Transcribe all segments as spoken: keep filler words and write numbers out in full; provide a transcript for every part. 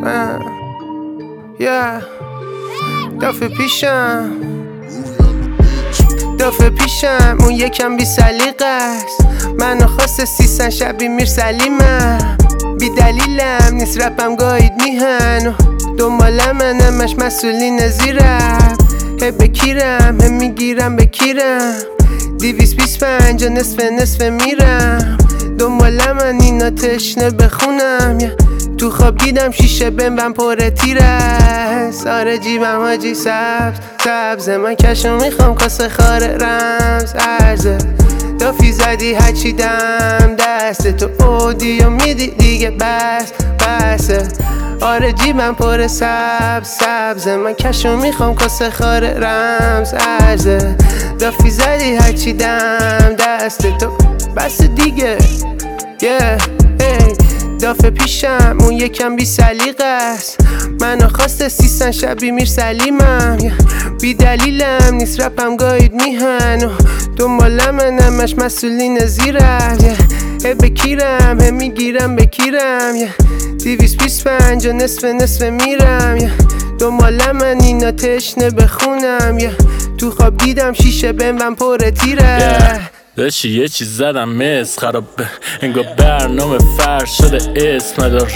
من yeah. دفعه پیشم دفعه پیشم اون یکم بی سلیقه است. منو خواسته سیسن شبی میر سلیمم، بی دلیلم نیست رپم گاید میهن و دنبال منمش مسئولین زیرم. هی بکیرم هی میگیرم بکیرم دیویس بیس پنج و نصف نصف میرم دنبال من اینا تشنه بخونم yeah. تو خواب دیدم شیشه بمبم پر تیره، ساره جیبم حاجی سبز سبز من کشو میخوام کاسه خاره رمز ارزه دافی زدی هرچی دم دست تو اودی و میدی دیگه بس بسه. آره جیبم پر سبز سبز من کشو میخوام کاسه خاره رمز ارزه دافی زدی هرچی دم دست تو بس دیگه yeah. hey. دافعه پیشم اون یکم بی سلیقه است. منو خواسته سیسن شبی میر سلیمم yeah. بی دلیلم نیست رپم گاید میهن و دنبال منمش مسئولین زیرم yeah. هی بکیرم هی میگیرم بکیرم yeah. دیویس بیس پنج و نصف نصف میرم yeah. دنبال من اینا تشنه بخونم yeah. تو خواب دیدم شیشه بمبم پر تیره yeah. داشتی یه چیز زدم مس خرابه انگار برنامه فرش شده اسم داره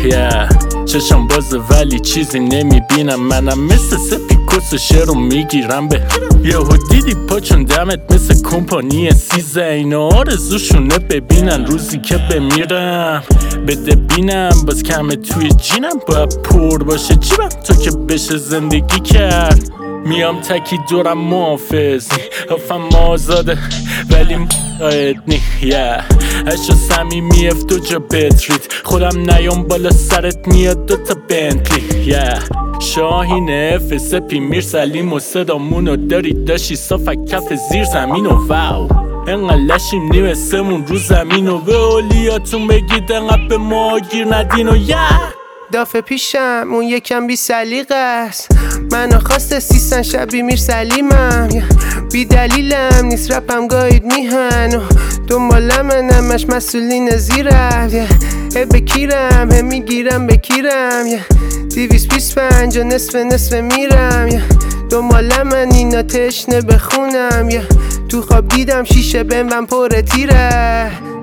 yeah. چشم بازه ولی چیزی نمیبینم منم مثل سپی کس شعر رو میگیرم به یهو دیدی پاچون دمت مثل کمپانی سیزه اینا آرزوشونه ببینن روزی که بمیرم بده بینم باز کمه توی جینم باید پر باشه جیبم تا که بشه زندگی کرد. میام تکی دورم محافظ نی حفم آزاده ولی مقاید نی yeah. اشو سمیمی اف دو جا بترید خودم نیام بالا سرت میاد دوتا بنتلی yeah. شاهین اف سپی میر سلیم و صدامونو داری داشی صافک کف زیر زمین و واو انقدر لشیم نیمه سمون رو زمین و به اولیاتون بگید انقدر به ما گیر ندین و yeah. دافعه پیشم اون یکم بی سلیقه است. منو خواسته سیسن شبی میر سلیمم yeah. بی دلیلم نیست رپم گاید میهن و دنبال منمش مسئولین زیرم yeah. هی بکیرم هی میگیرم بکیرم yeah. دیویس بیس پنج و نصف نصف میرم yeah. دنبال من اینا تشنه بخونم yeah. تو خواب دیدم شیشه بمبم پر تیره